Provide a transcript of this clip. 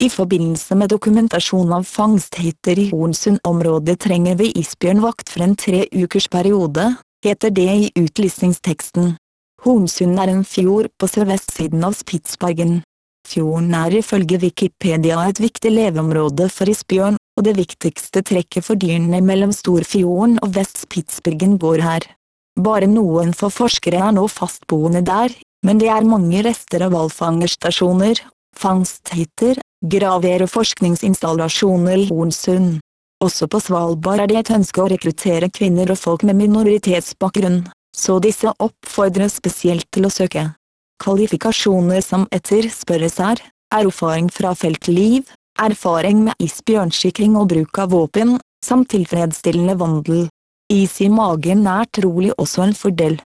I forbindelse med dokumentasjon av fangsthytter i Hornsund-området trenger vi isbjørnvakt for en 3 ukers periode, heter det i utlysningsteksten. Hornsund er en fjord på sørvestsiden av Spitsbergen. Fjorden er ifølge Wikipedia et viktig leveområde for isbjørn, og det viktigste trekket for dyrene mellom Storfjorden og Vest-Spitsbergen går her. Bare noen få forskere er nå fastboende der, men det er mange rester av hvalfangerstasjoner, fangsthytter, graver og forskningsinstallasjoner i Hornsund. Også på Svalbard er det et ønske å rekruttere kvinner og folk med minoritetsbakgrunn, så disse oppfordres spesielt til å søke. Kvalifikasjoner som etterspørres er erfaring fra feltliv, erfaring med isbjørnsikring og bruk av våpen, samt tilfredsstillende vandel. Is i magen er trolig også en fordel.